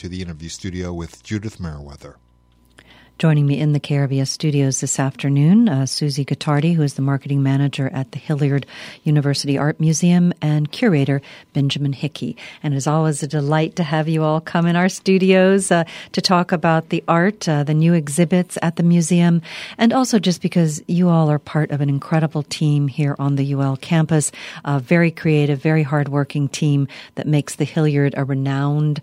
to the interview studio with Judith Merriweather. Joining me in the KRVS studios this afternoon, Susie Guittardi, who is the marketing manager at the Hilliard University Art Museum, and curator Benjamin Hickey. And it's always a delight to have you all come in our studios to talk about the art, the new exhibits at the museum, and also just because you all are part of an incredible team here on the UL campus, a very creative, very hardworking team that makes the Hilliard a renowned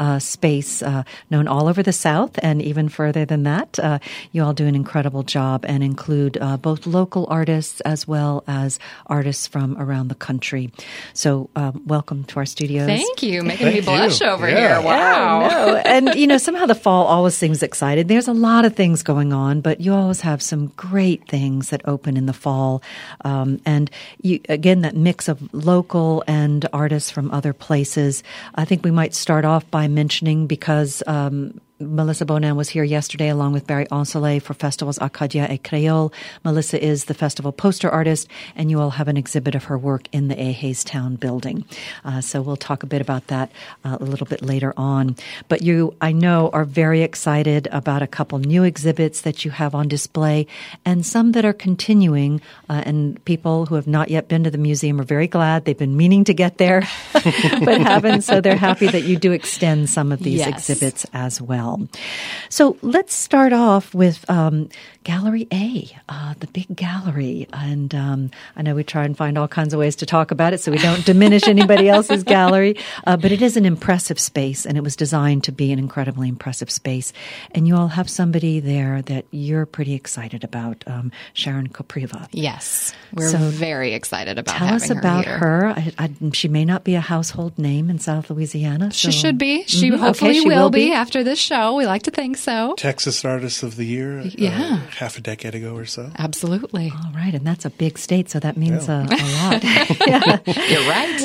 space known all over the South and even further than that. You all do an incredible job and include both local artists as well as artists from around the country. So welcome to our studios. Thank you. Making me blush over here. Wow. Yeah, no. And, somehow the fall always seems excited. There's a lot of things going on, but you always have some great things that open in the fall. And you, again, that mix of local and artists from other places. I think we might start off by mentioning, because Melissa Bonin was here yesterday along with Barry Ancelet for Festivals Acadia et Creole. Melissa is the festival poster artist, and you all have an exhibit of her work in the A. Hazestown building. So we'll talk a bit about that a little bit later on. But you, I know, are very excited about a couple new exhibits that you have on display and some that are continuing. And people who have not yet been to the museum are very glad. They've been meaning to get there but haven't. So they're happy that you do extend some of these exhibits as well. So let's start off with Gallery A, the big gallery. And I know we try and find all kinds of ways to talk about it so we don't diminish anybody else's gallery. But it is an impressive space, and it was designed to be an incredibly impressive space. And you all have somebody there that you're pretty excited about, Sharon Kopriva. Yes, we're very excited about having her. Tell us about her. She may not be a household name in South Louisiana. She should be. She hopefully will be after this show. We like to think so. Texas Artist of the Year. Half a decade ago or so. Absolutely. All right. And that's a big state, so that means a lot. You're right.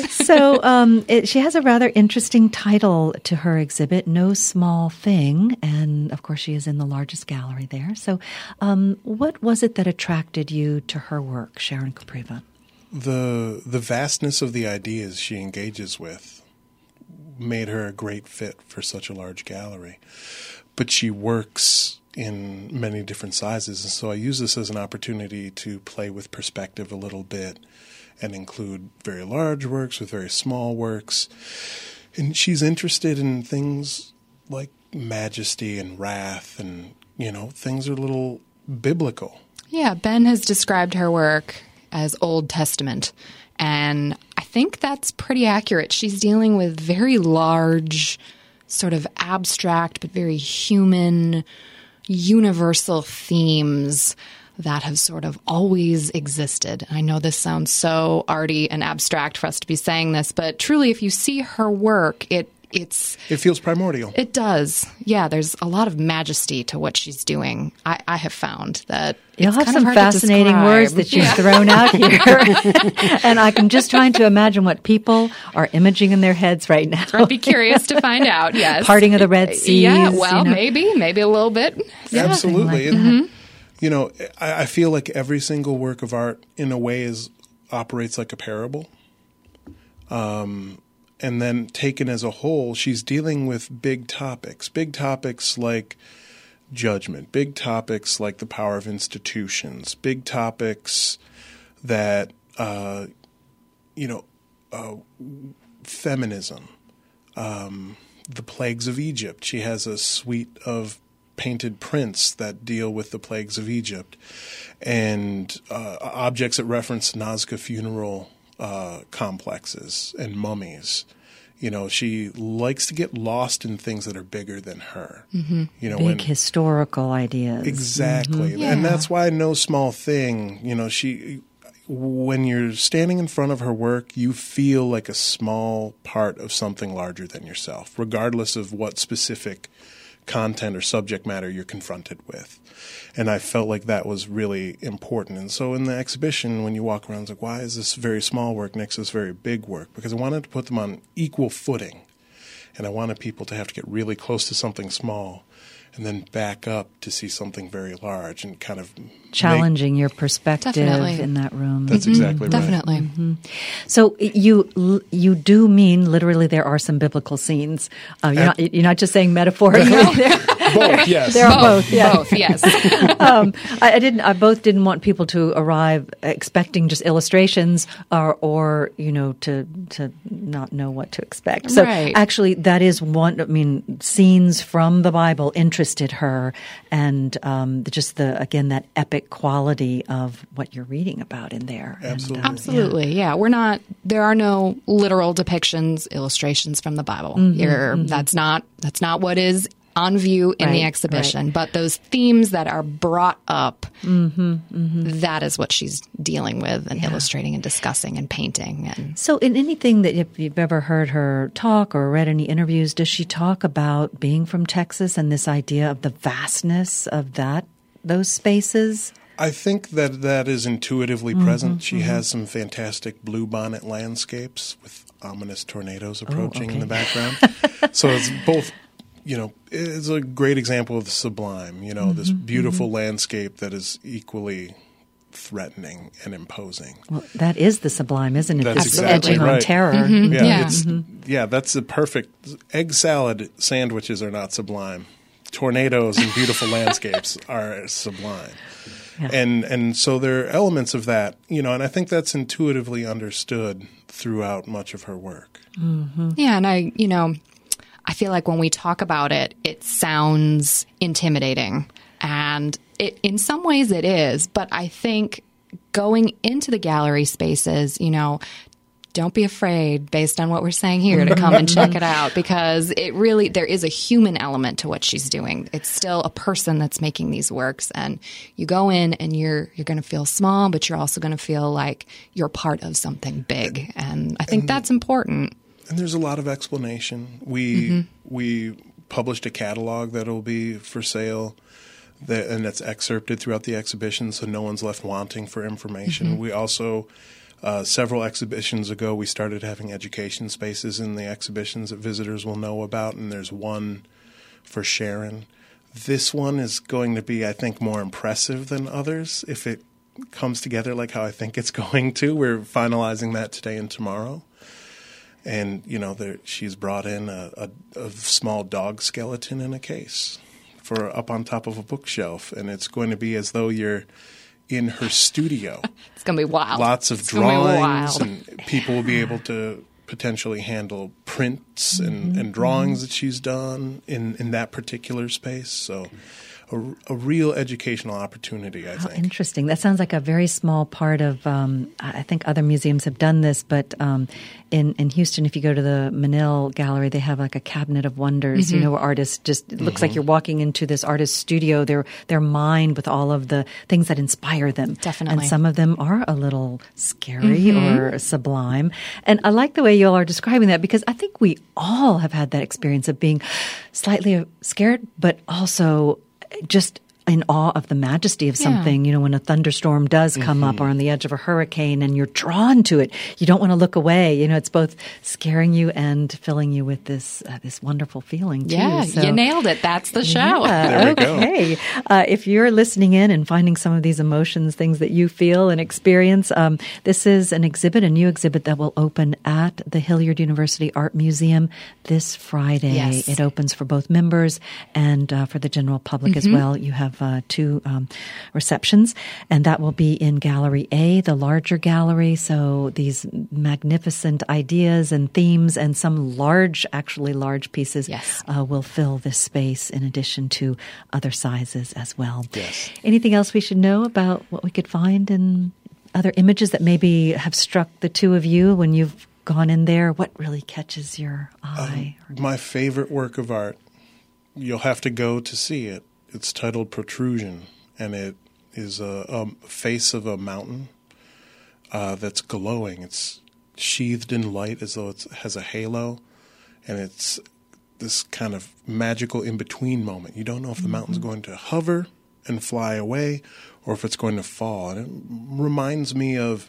So she has a rather interesting title to her exhibit, No Small Thing. And, of course, she is in the largest gallery there. So what was it that attracted you to her work, Sharon Kopriva? The vastness of the ideas she engages with made her a great fit for such a large gallery. But she works in many different sizes, and so I use this as an opportunity to play with perspective a little bit and include very large works with very small works. And she's interested in things like majesty and wrath, and, things are a little biblical. Yeah, Ben has described her work as Old Testament, and I think that's pretty accurate. She's dealing with very large, sort of abstract, but very human, universal themes that have sort of always existed. I know this sounds so arty and abstract for us to be saying this, but truly, if you see her work, it feels primordial. It does. Yeah, there's a lot of majesty to what she's doing. I have found that you'll have some fascinating words that you've thrown out here. And I'm just trying to imagine what people are imaging in their heads right now. I'd be curious to find out, yes. Parting of the Red Sea. Yeah, well, maybe a little bit. Yeah. Absolutely. Like I feel like every single work of art, in a way, operates like a parable. And then taken as a whole, she's dealing with big topics like judgment, big topics like the power of institutions, big topics that, feminism, the plagues of Egypt. She has a suite of painted prints that deal with the plagues of Egypt, and objects that reference Nazca funeral complexes and mummies. She likes to get lost in things that are bigger than her. Mm-hmm. Big historical ideas. Exactly. Mm-hmm. Yeah. And that's why No Small Thing, when you're standing in front of her work, you feel like a small part of something larger than yourself, regardless of what specific content or subject matter you're confronted with. And I felt like that was really important. And so in the exhibition, when you walk around, it's like, why is this very small work next to this very big work? Because I wanted to put them on equal footing. And I wanted people to have to get really close to something small and then back up to see something very large and kind of challenging your perspective Definitely. in that room. That's exactly right. Definitely. So you do mean literally there are some biblical scenes. You're not just saying metaphorically. Both, yes. There are both. Yeah. Both, yes. I both didn't want people to arrive expecting just illustrations or to not know what to expect. So Right. actually, that is one. I mean, scenes from the Bible interested her, and just that epic quality of what you're reading about in there. Absolutely. And, Absolutely, yeah. There are no literal depictions, illustrations from the Bible. That's not what is on view in the Right, exhibition. right. But those themes that are brought up, that is what she's dealing with and illustrating and discussing and painting. And So in anything that if you've ever heard her talk or read any interviews, does she talk about being from Texas and this idea of the vastness of those spaces? I think that is intuitively present. She has some fantastic bluebonnet landscapes with ominous tornadoes approaching in the background. So it's both, it's a great example of the sublime, this beautiful landscape that is equally threatening and imposing. Well, that is the sublime, isn't it? That's This exactly edging on right. terror. Yeah. That's the perfect egg salad sandwiches are not sublime. Tornadoes and beautiful landscapes are sublime. Yeah. And so there are elements of that, and I think that's intuitively understood throughout much of her work. yeah, and I feel like when we talk about it, it sounds intimidating. And in some ways it is. But I think going into the gallery spaces, don't be afraid, based on what we're saying here, to come and check it out, because there is a human element to what she's doing. It's still a person that's making these works, and you go in and you're going to feel small, but you're also going to feel like you're part of something big. And I think that's important. And there's a lot of explanation. We published a catalog that will be for sale, and that's excerpted throughout the exhibition, so no one's left wanting for information. We also, several exhibitions ago, we started having education spaces in the exhibitions that visitors will know about, and there's one for Sharon. This one is going to be, I think, more impressive than others if it comes together like how I think it's going to. We're finalizing that today and tomorrow. And, she's brought in a small dog skeleton in a case for up on top of a bookshelf. And it's going to be as though you're in her studio. It's going to be wild. Lots of It's gonna be drawings, wild. and people will be able to potentially handle prints and drawings that she's done in that particular space. So a real educational opportunity, I How think. interesting. That sounds like a very small part of, I think other museums have done this, but in Houston, if you go to the Menil Gallery, they have like a cabinet of wonders, where artists it looks like you're walking into this artist's studio, their mind with all of the things that inspire them. Definitely. And some of them are a little scary or sublime. And I like the way you all are describing that, because I think we all have had that experience of being slightly scared, but also just in awe of the majesty of something, when a thunderstorm does come up or on the edge of a hurricane and you're drawn to it, you don't want to look away. It's both scaring you and filling you with this wonderful feeling too. Yeah, So- you nailed it. That's the show. There we go. Okay. If you're listening in and finding some of these emotions, things that you feel and experience, this is an exhibit, a new exhibit that will open at the Hilliard University Art Museum this Friday. Yes. It opens for both members and for the general public as well. You have two receptions, and that will be in Gallery A, the larger gallery. So these magnificent ideas and themes and some actually large pieces Yes. will fill this space in addition to other sizes as well. Yes. Anything else we should know about what we could find in other images that maybe have struck the two of you when you've gone in there? What really catches your eye? My favorite work of art, you'll have to go to see it. It's titled Protrusion, and it is a face of a mountain that's glowing. It's sheathed in light as though it has a halo, and it's this kind of magical in-between moment. You don't know if the mountain's going to hover and fly away or if it's going to fall. And it reminds me of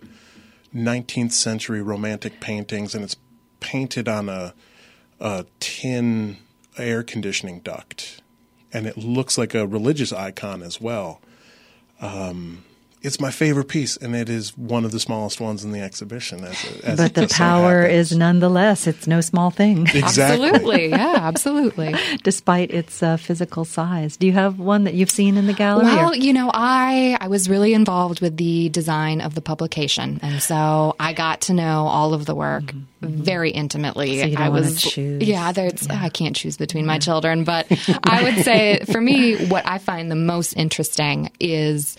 19th century romantic paintings, and it's painted on a tin air conditioning duct. and it looks like a religious icon as well. It's my favorite piece, and it is one of the smallest ones in the exhibition. But the power is nonetheless, it's no small thing. Exactly. Absolutely. Yeah, absolutely. Despite its physical size. Do you have one that you've seen in the gallery? Well, I was really involved with the design of the publication, and so I got to know all of the work very intimately. So you don't want to choose. I can't choose between my children, but I would say for me, what I find the most interesting is,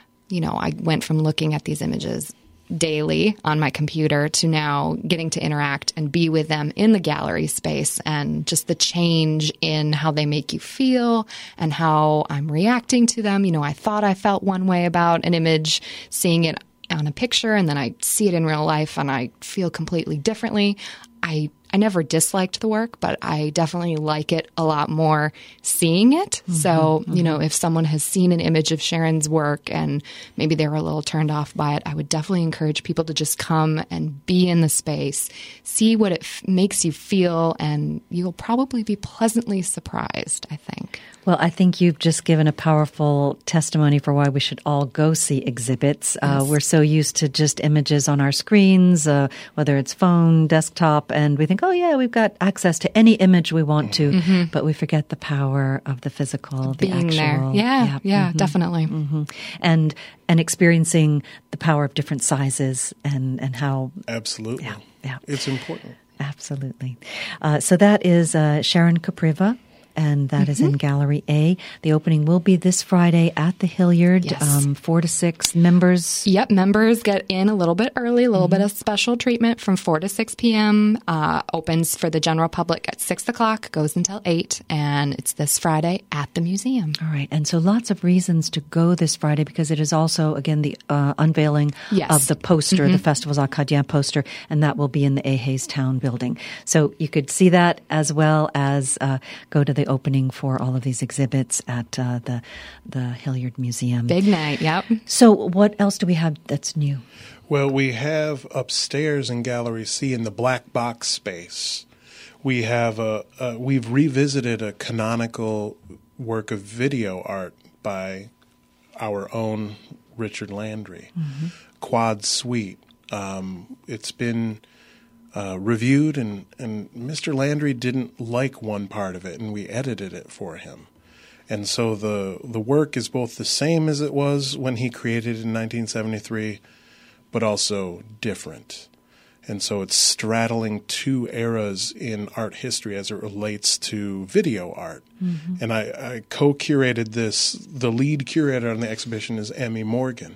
I went from looking at these images daily on my computer to now getting to interact and be with them in the gallery space, and just the change in how they make you feel and how I'm reacting to them. I thought I felt one way about an image, seeing it on a picture, and then I see it in real life and I feel completely differently. I never disliked the work, but I definitely like it a lot more seeing it. So, if someone has seen an image of Sharon's work and maybe they were a little turned off by it, I would definitely encourage people to just come and be in the space, see what it makes you feel, and you'll probably be pleasantly surprised, I think. Well, I think you've just given a powerful testimony for why we should all go see exhibits. Yes. We're so used to just images on our screens, whether it's phone, desktop, and we think, oh, yeah, we've got access to any image we want to, but we forget the power of the physical, the Being actual. there. Yeah, definitely. And experiencing the power of different sizes and how. Absolutely. Yeah. It's important. Absolutely. So that is Sharon Kopriva. And that is in Gallery A. The opening will be this Friday at the Hilliard, Yes. 4 to 6 members. Yep, members get in a little bit early, a little bit of special treatment from 4 to 6 p.m. Opens for the general public at 6 o'clock, goes until 8, and it's this Friday at the museum. All right. And so lots of reasons to go this Friday, because it is also, again, the unveiling Yes. of the poster, the Festival's Acadien poster, and that will be in the Hayes Town building. So you could see that, as well as go to the opening for all of these exhibits at the Hilliard Museum. Big night, yep. So what else do we have that's new? Well, we have upstairs in Gallery C in the black box space, we have we've revisited a canonical work of video art by our own Richard Landry, Quad Suite. It's been reviewed, and Mr. Landry didn't like one part of it, and we edited it for him. And so the work is both the same as it was when he created it in 1973, but also different. And so it's straddling two eras in art history as it relates to video art. And I co-curated this. The lead curator on the exhibition is Emmy Morgan.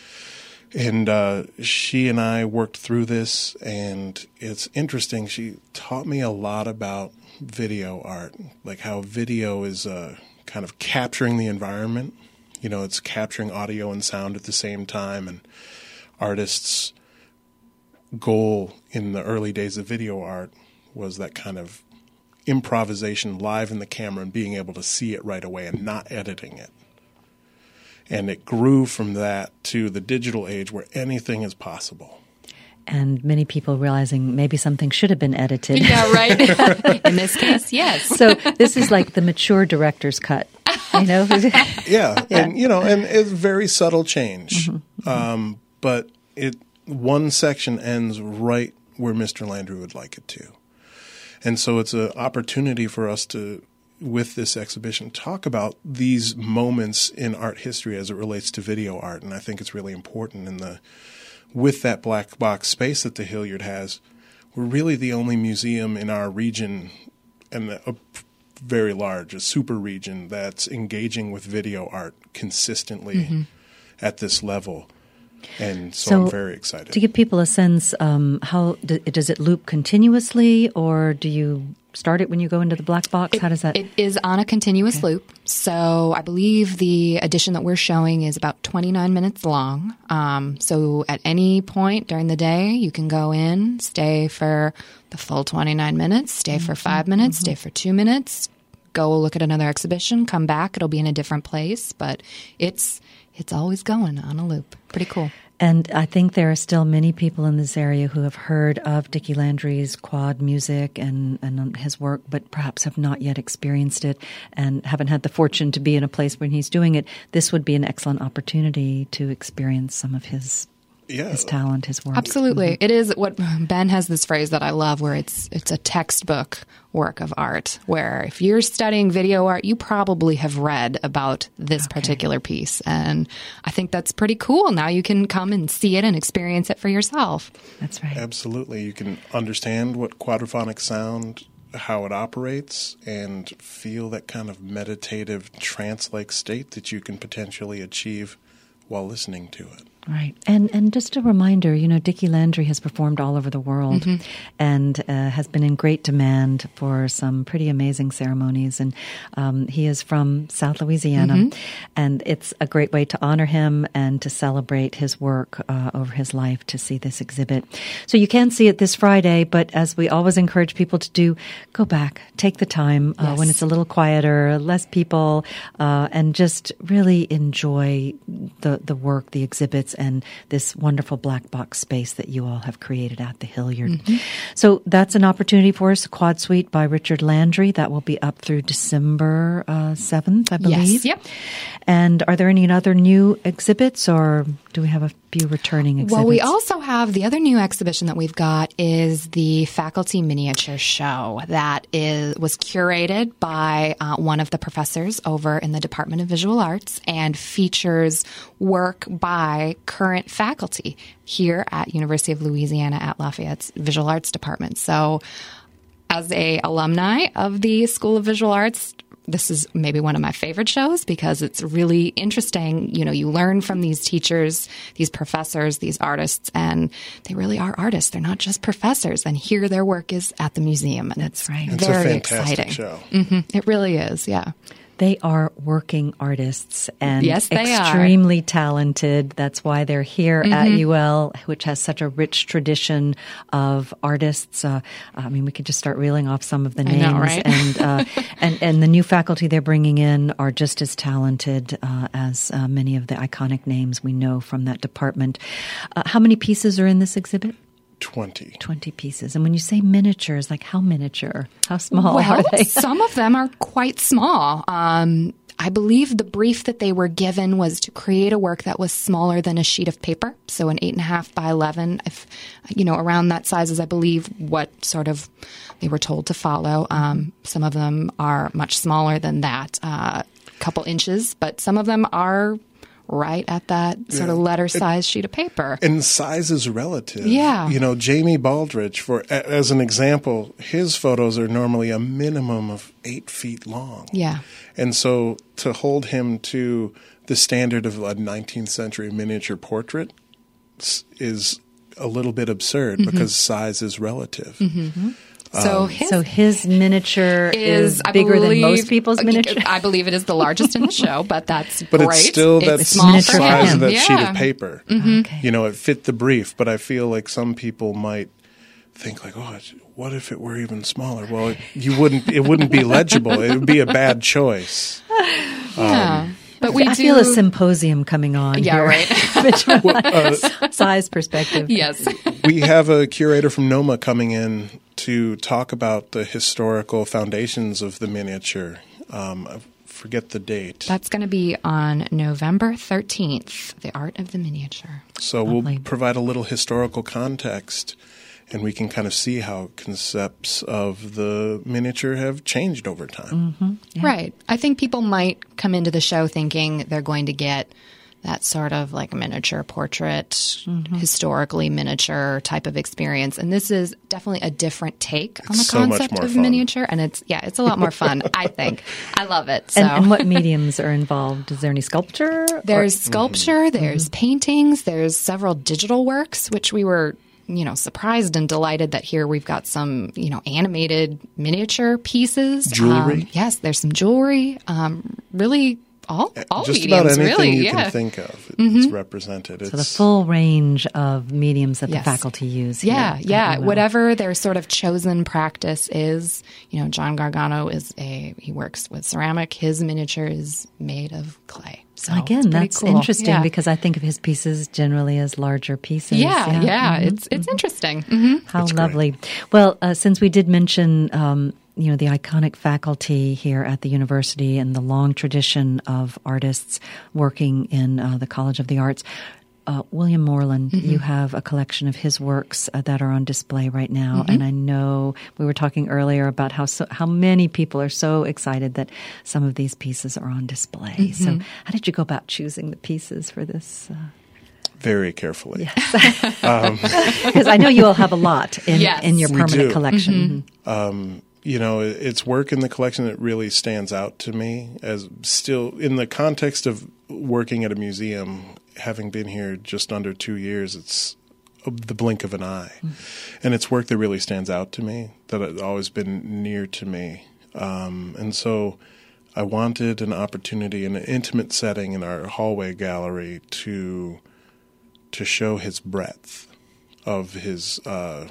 And she and I worked through this, and it's interesting. She taught me a lot about video art, like how video is kind of capturing the environment. You know, it's capturing audio and sound at the same time, and artists' goal in the early days of video art was that kind of improvisation live in the camera and being able to see it right away and not editing it. And it grew from that to the digital age where anything is possible. And many people realizing maybe something should have been edited. Yeah, right. In this case, yes. So this is like the mature director's cut, you know? Yeah. And you know, and it's very subtle change. But one section ends right where Mr. Landry would like it to. And so it's an opportunity for us to, with this exhibition, talk about these moments in art history as it relates to video art. And I think it's really important with that black box space that the Hilliard has. We're really the only museum in our region, and a very large, a super region, that's engaging with video art consistently at this level. And so I'm very excited. To give people a sense, how does it loop continuously, or do you start it when you go into the black box? How does that? It is on a continuous loop. So I believe the edition that we're showing is about 29 minutes long. So at any point during the day, you can go in, stay for the full 29 minutes, stay for 5 minutes, stay for 2 minutes, go look at another exhibition, come back. It'll be in a different place, but it's always going on a loop. Pretty cool. And I think there are still many people in this area who have heard of Dickie Landry's quad music and his work, but perhaps have not yet experienced it and haven't had the fortune to be in a place when he's doing it. This would be an excellent opportunity to experience some of his talent, his work. Absolutely. It is what Ben has this phrase that I love where it's a textbook work of art, where if you're studying video art, you probably have read about this particular piece. And I think that's pretty cool. Now you can come and see it and experience it for yourself. That's right. Absolutely. You can understand what quadraphonic sound, how it operates, and feel that kind of meditative trance-like state that you can potentially achieve while listening to it. Right. And just a reminder, Dickie Landry has performed all over the world and has been in great demand for some pretty amazing ceremonies. And he is from South Louisiana. And it's a great way to honor him and to celebrate his work over his life to see this exhibit. So you can see it this Friday, but as we always encourage people to do, go back, take the time when it's a little quieter, less people, and just really enjoy the work, the exhibits, and this wonderful black box space that you all have created at the Hilliard. So that's an opportunity for us, Quad Suite by Richard Landry. That will be up through December 7th, I believe. Yes, yep. And are there any other new exhibits, or do we have a few returning exhibits? Well, we also have the other new exhibition that we've got is the Faculty Miniature Show that was curated by one of the professors over in the Department of Visual Arts and features work by current faculty here at University of Louisiana at Lafayette's Visual Arts Department. So as a alumni of the School of Visual Arts, this is maybe one of my favorite shows because it's really interesting. You learn from these teachers, these professors, these artists, and they really are artists. They're not just professors. And here their work is at the museum. And it's very It's a fantastic exciting. show. It really is, yeah. They are working artists and Yes, they are. extremely talented. That's why they're here at UL, which has such a rich tradition of artists. We could just start reeling off some of the names. I know, right? And the new faculty they're bringing in are just as talented as many of the iconic names we know from that department. How many pieces are in this exhibit? 20 pieces. And when you say miniatures, like how miniature? How small are they? Some of them are quite small. I believe the brief that they were given was to create a work that was smaller than a sheet of paper. So an 8.5 by 11, around that size is, I believe, what sort of they were told to follow. Some of them are much smaller than that, a couple inches, but some of them are right at that sort of letter-size sheet of paper. And size is relative. Yeah. Jamie Baldridge, as an example, his photos are normally a minimum of 8 feet long. Yeah. And so to hold him to the standard of a 19th century miniature portrait is a little bit absurd because size is relative. So his miniature is bigger than most people's miniature? I believe it is the largest in the show, but that's But great. it's still that small for size him. of that Yeah. sheet of paper. Okay. It fit the brief, but I feel like some people might think like, what if it were even smaller? Well, it wouldn't be legible. It would be a bad choice. Yeah. But I feel a symposium coming on. Yeah, here. right. Size perspective. Yes. We have a curator from NOMA coming in to talk about the historical foundations of the miniature. I forget the date. That's going to be on November 13th, The Art of the Miniature. So Lovely. we'll provide a little historical context, and we can kind of see how concepts of the miniature have changed over time. Yeah. Right. I think people might come into the show thinking they're going to get that sort of like miniature portrait, historically miniature type of experience. And this is definitely a different take on the so much concept more of fun. miniature. And it's a lot more fun, I think. I love it. So. And what mediums are involved? Is there any sculpture? There's sculpture, there's paintings, there's several digital works, which we were surprised and delighted that here we've got some, animated miniature pieces. Jewelry? Yes, there's some jewelry. Really all just mediums, about anything really. you Yeah. can think of, it's represented. So the full range of mediums that the Yes. faculty use. Yeah, here. yeah. Really well. Whatever their sort of chosen practice is, John Gargano he works with ceramic. His miniature is made of clay. So it's Again, pretty that's cool. interesting Yeah. because I think of his pieces generally as larger pieces. Yeah. It's interesting. Mm-hmm. How That's great. lovely. Well, since we did mention, the iconic faculty here at the university and the long tradition of artists working in the College of the Arts, William Moreland, you have a collection of his works that are on display right now. And I know we were talking earlier about how many people are so excited that some of these pieces are on display. So how did you go about choosing the pieces for this? Very carefully. Because I know you all have a lot in your We permanent do. collection. It's work in the collection that really stands out to me as still in the context of working at a museum, having been here just under 2 years, it's the blink of an eye. And it's work that really stands out to me, that has always been near to me. And so I wanted an opportunity in an intimate setting in our hallway gallery to show his breadth of his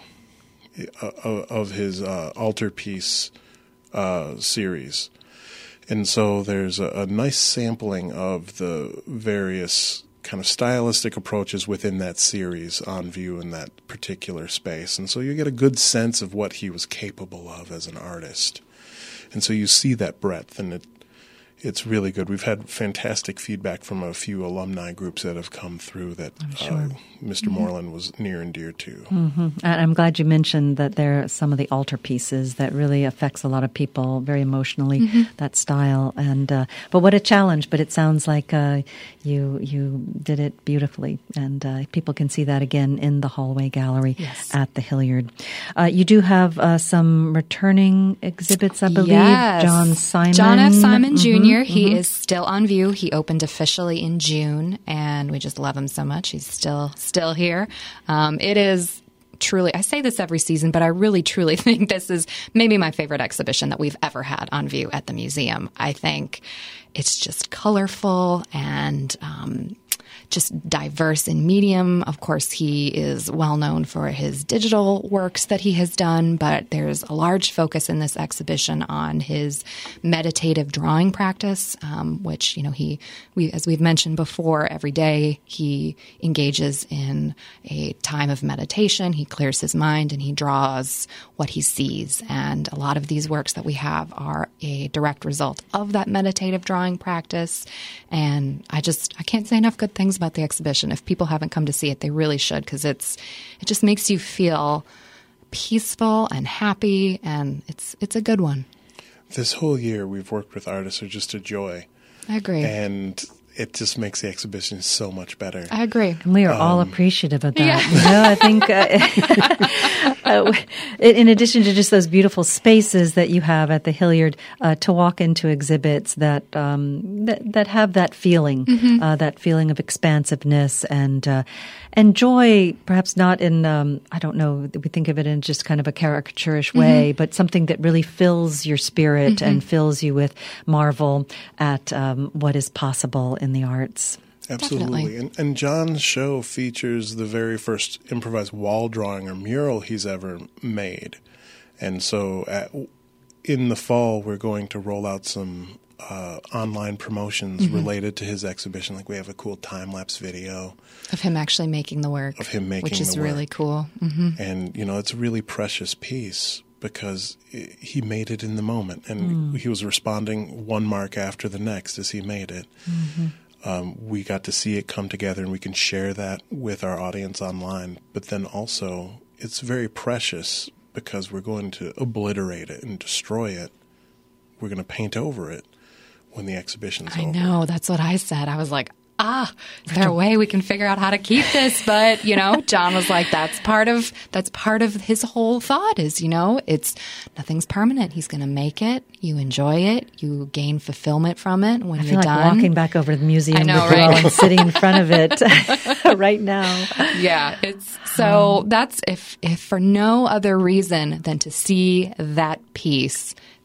altarpiece series. And so there's a nice sampling of the various kind of stylistic approaches within that series on view in that particular space. And so you get a good sense of what he was capable of as an artist. And so you see that breadth, and it's really good. We've had fantastic feedback from a few alumni groups that have come through that Mr. Moreland was near and dear to. And I'm glad you mentioned that there are some of the altarpieces that really affects a lot of people very emotionally, that style. And but what a challenge, but it sounds like you did it beautifully. And people can see that again in the hallway gallery at the Hilliard. You do have some returning exhibits, I believe. Yes. John F. Simon Jr. He is still on view. He opened officially in June, and we just love him so much. He's still here. It is truly, I say this every season, but I really truly think this is maybe my favorite exhibition that we've ever had on view at the museum. I think it's just colorful and just diverse in medium. Of course, he is well known for his digital works that he has done, but there's a large focus in this exhibition on his meditative drawing practice, which, as we've mentioned before, every day he engages in a time of meditation. He clears his mind and he draws what he sees. And a lot of these works that we have are a direct result of that meditative drawing practice. And I can't say enough good things about the exhibition. If people haven't come to see it, they really should, because it just makes you feel peaceful and happy, and it's a good one. This whole year we've worked with artists who are just a joy. I agree. And it just makes the exhibition so much better. I agree. And we are all appreciative of that. Yeah. I think in addition to just those beautiful spaces that you have at the Hilliard, to walk into exhibits that have that feeling, that feeling of expansiveness and joy, perhaps not in, I don't know, we think of it in just kind of a caricaturish way, but something that really fills your spirit and fills you with marvel at what is possible in the arts. Absolutely. And John's show features the very first improvised wall drawing or mural he's ever made. And so in the fall, we're going to roll out some online promotions related to his exhibition. Like we have a cool time-lapse video. Of him actually making the work. Of him making the work. Which is really cool. Mm-hmm. And, it's a really precious piece because he made it in the moment. And he was responding one mark after the next as he made it. We got to see it come together, and we can share that with our audience online. But then also, it's very precious because we're going to obliterate it and destroy it. We're going to paint over it when the exhibition's over. I know. That's what I said. I was like, is there a way we can figure out how to keep this? But, John was like, that's part of his whole thought is, it's nothing's permanent. He's going to make it. You enjoy it. You gain fulfillment from it when you're done. I feel like walking back over to the museum I know, with you all right? and sitting in front of it right now. Yeah. So that's if for no other reason than to see that piece,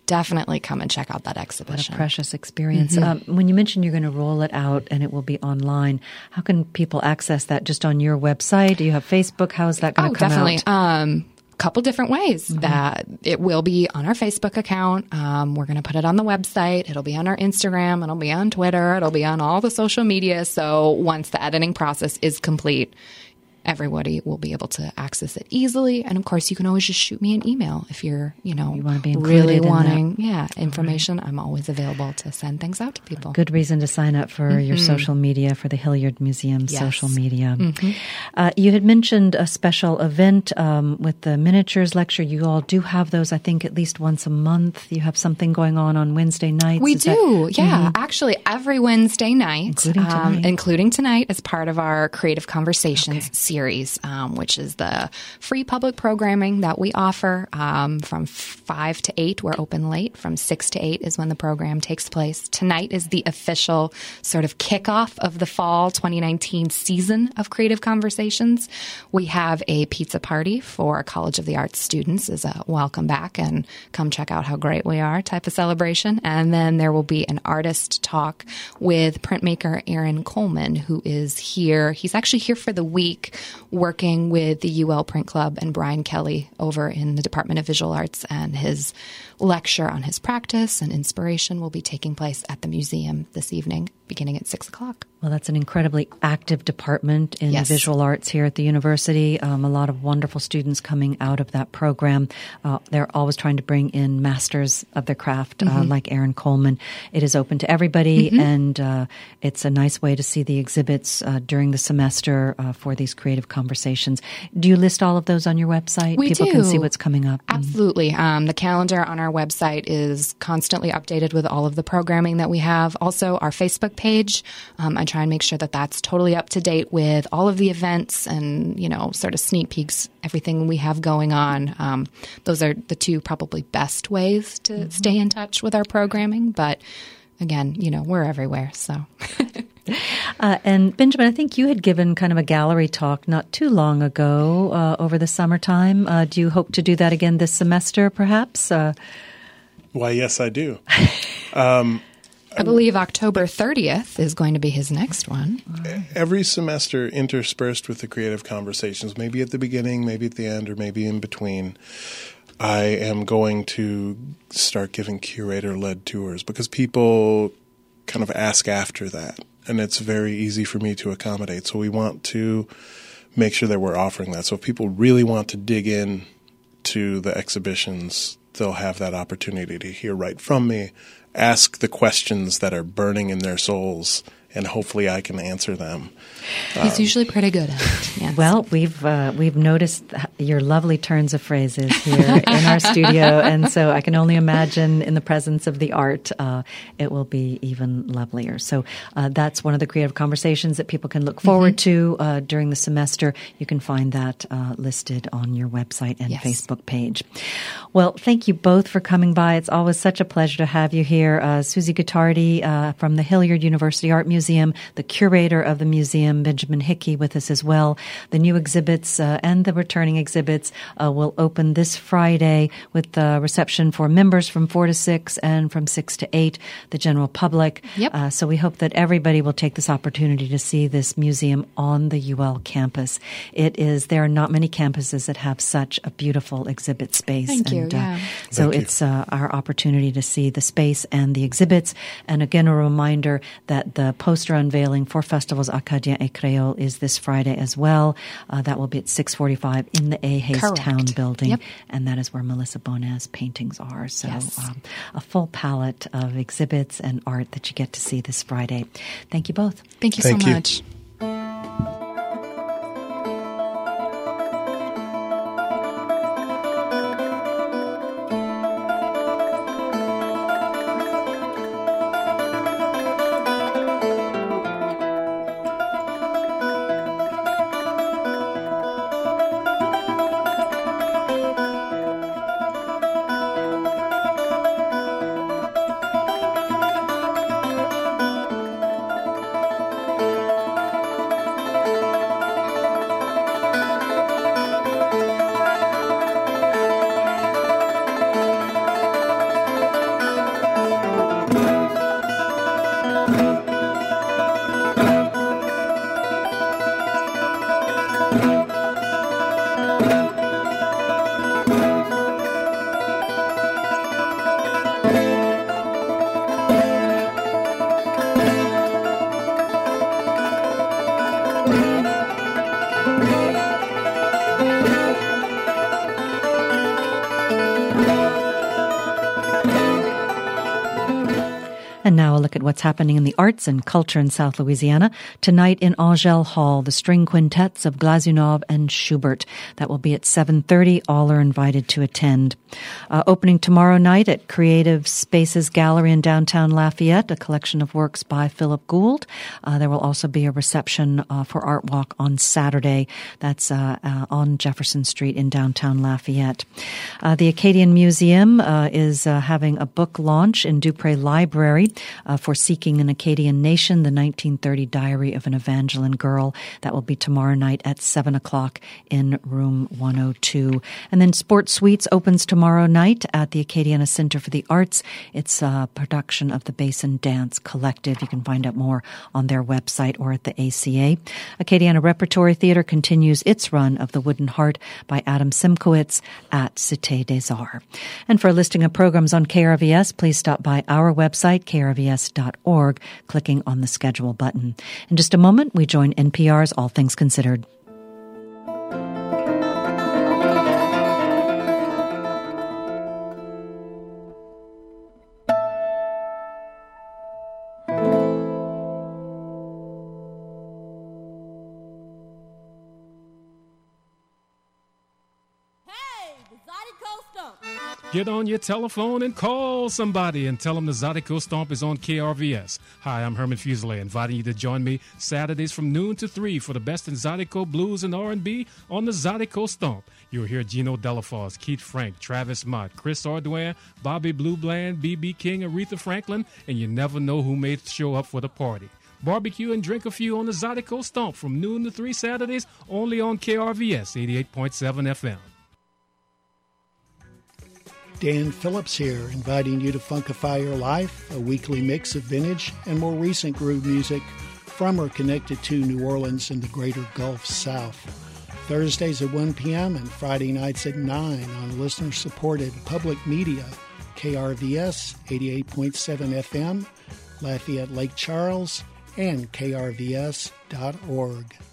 definitely come and check out that What exhibition. a precious experience. When you mentioned you're going to roll it out and it will be online, how can people access that? Just on your website? Do you have Facebook? How is that going to come definitely. out? Couple different ways that it will be on our Facebook account. We're going to put it on the website. It'll be on our Instagram. It'll be on Twitter. It'll be on all the social media. So once the editing process is complete, everybody will be able to access it easily. And of course, you can always just shoot me an email if you're, wanna be really included in wanting, information. I'm always available to send things out to people. Good reason to sign up for your social media, for the Hilliard Museum Yes. social media. You had mentioned a special event with the miniatures lecture. You all do have those, I think, at least once a month. You have something going on Wednesday nights. We Is that- do, yeah. Actually, every Wednesday night, Including tonight. as part of our Creative Conversations series, which is the free public programming that we offer from 5 to 8. We're open late. From 6 to 8 is when the program takes place. Tonight is the official sort of kickoff of the fall 2019 season of Creative Conversations. We have a pizza party for College of the Arts students as a welcome back and come check out how great we are type of celebration. And then there will be an artist talk with printmaker Aaron Coleman, who is here. He's actually here for the week working with the UL Print Club and Brian Kelly over in the Department of Visual Arts, and his lecture on his practice and inspiration will be taking place at the museum this evening, beginning at 6 o'clock. Well, that's an incredibly active department in Yes. visual arts here at the university. A lot of wonderful students coming out of that program. They're always trying to bring in masters of their craft, like Aaron Coleman. It is open to everybody, and it's a nice way to see the exhibits during the semester for these creative conversations. Do you list all of those on your website? We People do. can see what's coming up. Absolutely. The calendar on our website is constantly updated with all of the programming that we have. Also, our Facebook page, I try and make sure that that's totally up to date with all of the events and, sort of sneak peeks, everything we have going on. Those are the two probably best ways to stay in touch with our programming. But again, we're everywhere. So. And Benjamin, I think you had given kind of a gallery talk not too long ago over the summertime. Do you hope to do that again this semester, perhaps? Why, yes, I do. I believe October 30th is going to be his next one. Every semester interspersed with the Creative Conversations, maybe at the beginning, maybe at the end, or maybe in between, I am going to start giving curator-led tours because people kind of ask after that, and it's very easy for me to accommodate. So we want to make sure that we're offering that. So if people really want to dig in to the exhibitions, they'll have that opportunity to hear right from me, ask the questions that are burning in their souls, and hopefully I can answer them. He's usually pretty good at it. Yes. Well, we've noticed your lovely turns of phrases here in our studio, and so I can only imagine in the presence of the art, it will be even lovelier. So that's one of the creative conversations that people can look forward to during the semester. You can find that listed on your website and Yes. Facebook page. Well, thank you both for coming by. It's always such a pleasure to have you here. Susie Guittardi from the Hilliard University Art Museum, the curator of the museum, Benjamin Hickey, with us as well. The new exhibits and the returning exhibits will open this Friday with the reception for members from 4 to 6 and from 6 to 8, the general public. Yep. So we hope that everybody will take this opportunity to see this museum on the UL campus. There are not many campuses that have such a beautiful exhibit space. Thank you. And, Yeah. So Thank you. it's our opportunity to see the space and the exhibits. And again, a reminder that the poster unveiling for Festivals Acadien et Creole is this Friday as well. That will be at 6:45 in the A. Hayes Correct. Town Building. Yep. And that is where Melissa Bonet's paintings are. So Yes. a full palette of exhibits and art that you get to see this Friday. Thank you both. Thank you Thank so you. much. Now a look at what's happening in the arts and culture in South Louisiana. Tonight in Angel Hall, the string quintets of Glazunov and Schubert. That will be at 7:30. All are invited to attend. Opening tomorrow night at Creative Spaces Gallery in downtown Lafayette, a collection of works by Philip Gould. There will also be a reception for Art Walk on Saturday. That's on Jefferson Street in downtown Lafayette. The Acadian Museum is having a book launch in Dupré Library for Seeking an Acadian Nation, the 1930 Diary of an Evangeline Girl. That will be tomorrow night at 7 o'clock in room 102. And then Sports Suites opens tomorrow night at the Acadiana Center for the Arts. It's a production of the Basin Dance Collective. You can find out more on their website or at the ACA. Acadiana Repertory Theater continues its run of The Wooden Heart by Adam Simkowitz at Cité des Arts. And for a listing of programs on KRVS, please stop by our website, krvs.org, clicking on the schedule button. In just a moment, we join NPR's All Things Considered. Get on your telephone and call somebody and tell them the Zydeco Stomp is on KRVS. Hi, I'm Herman Fuselier, inviting you to join me Saturdays from noon to 3 for the best in Zydeco blues and R&B on the Zydeco Stomp. You'll hear Gino Delafosse, Keith Frank, Travis Mott, Chris Ardoin, Bobby Blue Bland, B.B. King, Aretha Franklin, and you never know who may show up for the party. Barbecue and drink a few on the Zydeco Stomp from noon to 3 Saturdays, only on KRVS 88.7 FM. Dan Phillips here, inviting you to Funkify Your Life, a weekly mix of vintage and more recent groove music from or connected to New Orleans and the greater Gulf South. Thursdays at 1 p.m. and Friday nights at 9 on listener-supported public media, KRVS 88.7 FM, Lafayette Lake Charles, and krvs.org.